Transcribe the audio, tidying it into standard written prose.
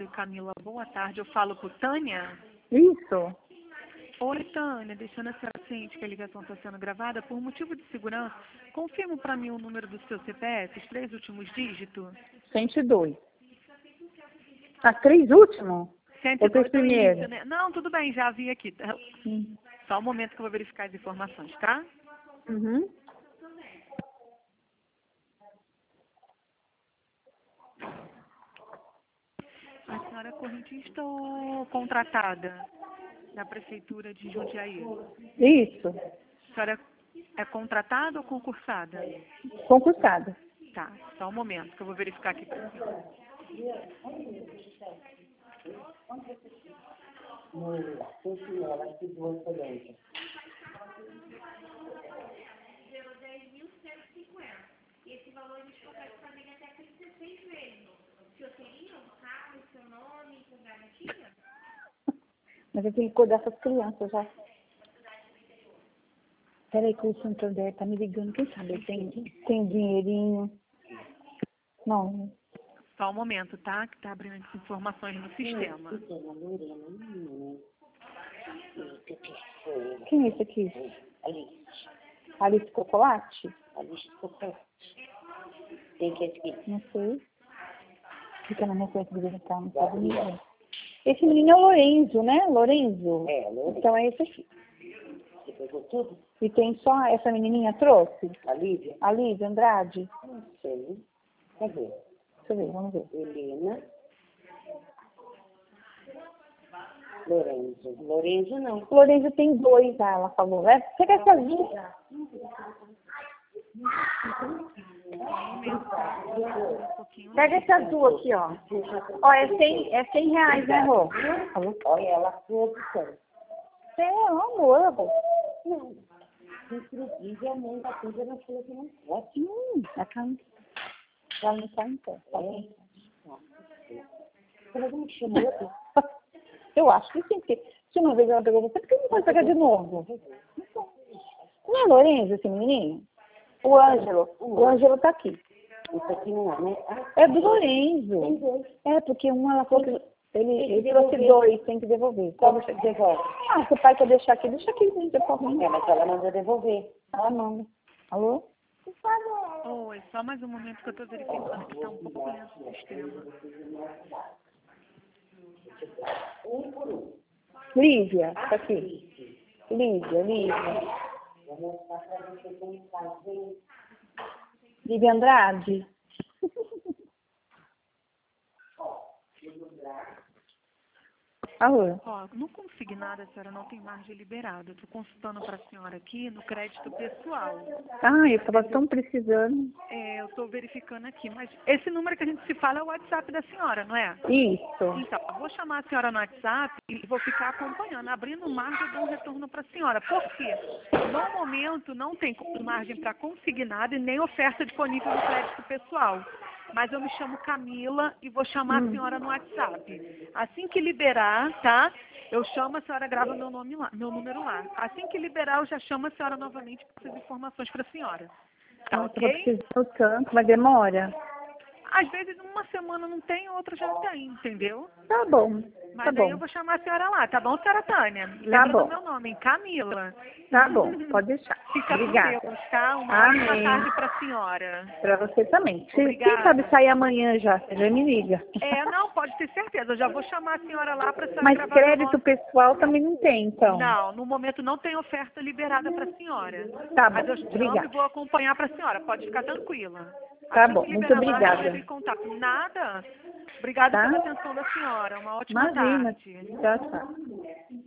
Oi, Camila, boa tarde. Eu falo com Tânia. Isso. Oi, Tânia, deixando a senhora ciente que a ligação está sendo gravada, por motivo de segurança, confirma para mim o número do seu CPF, os 3 últimos dígitos. 102. As 3 últimos? Ou 3 primeiros? Início, né? Não, tudo bem, já vi aqui. Hum. Só um momento que eu vou verificar as informações, tá? Uhum. A senhora é correntista ou contratada da Prefeitura de Jundiaí? Isso. A senhora é contratada ou concursada? Concursada. Tá, só um momento que eu vou verificar aqui para senhora. Esse valor a gente consegue fazer em até 36 vezes. O senhor teria um carro, seu nome, com garantia? Mas eu tenho que cuidar dessas crianças já. Peraí que o Santander tá me ligando. Quem sabe tem dinheirinho. Não. Só um momento, tá? Que tá abrindo as informações no sistema. Quem é esse aqui? Alice. Alice Chocolate? Alice Chocolate. Tem que aqui. Não sei. Fica na minha frente de visitar, não sabe ninguém. Esse menino é o Lorenzo, né? Lorenzo? É, Lorenzo. Então é esse aqui. Você pegou tudo? E tem só essa menininha trouxe? A Lívia? A Lívia Andrade? Não sei. Cadê? Deixa eu ver, vamos ver. Helena. Lorenzo. Lorenzo não. Lorenzo tem 2, ela falou. Né? Você quer essas duas? Um pouquinho. Pega essas duas aqui, ó. Ó, é 100 reais, né, Rô? Olha, ela produção. É, amor, Rô. Não. Inclusive, a mãe da coisa não falou que não pode. A calma. Ela não tá em pé. Como não chamou? Eu acho que sim, porque se uma vez ela pegou você, por que não pode pegar de novo? Não é Lorenzo esse menininho? O Ângelo tá aqui. Isso aqui não é, né? É do Lorenzo. Tem 2. É, porque ela falou que ele trouxe devolver. 2, tem que devolver. Como você devolve? Ah, se o pai quer deixar aqui, deixa aqui, não tem problema. É, mas ela mandou devolver. Ela manda. Alô? Oi, só mais um momento que eu tô verificando que tá um pouco lento o sistema. Um por um. Lívia, tá aqui. Lívia. Vou mostrar pra você como faz. Lívia Andrade. Alô? Ó, no consignado a senhora não tem margem liberada. Eu tô consultando para a senhora aqui no crédito pessoal. Ah, eu tava tão precisando. É, eu tô verificando aqui, mas esse número que a gente se fala é o WhatsApp da senhora, não é? Isso. Então, eu vou chamar a senhora no WhatsApp e vou ficar acompanhando. Abrindo margem, eu dou um retorno para a senhora. Por quê? No momento, não tem margem para consignado e nem oferta disponível no crédito pessoal. Mas eu me chamo Camila e vou chamar a senhora no WhatsApp. Assim que liberar, tá? Eu chamo a senhora, grava meu número lá. Assim que liberar, eu já chamo a senhora novamente para essas informações para a senhora. Tá, Nossa, eu tô ok? precisando tanto, mas demora. Às vezes uma semana não tem, outra já tem, entendeu? Tá bom, Mas tá aí bom. eu vou chamar a senhora lá, tá bom, senhora Tânia? Lembra bom. do meu nome, hein? Camila. Tá bom, pode deixar. Fica Obrigada. com Deus, tá? Uma ótima Amém. tarde pra senhora. Pra você também. Quem Obrigada. sabe sair amanhã já, você já me liga. É, não, pode ter certeza. Eu já vou chamar a senhora lá pra senhora Mas gravar meu crédito nome. pessoal também não tem, então. Não, no momento não tem oferta liberada pra senhora. Tá Mas bom, eu chamo e obrigada. vou acompanhar pra senhora. Pode ficar tranquila. Tá Assim bom, que muito liberar mais, eu obrigada. entro em contato. Nada. Obrigada Tá? pela atenção da senhora. Uma ótima Imagina. tarde. Tchau, tchau.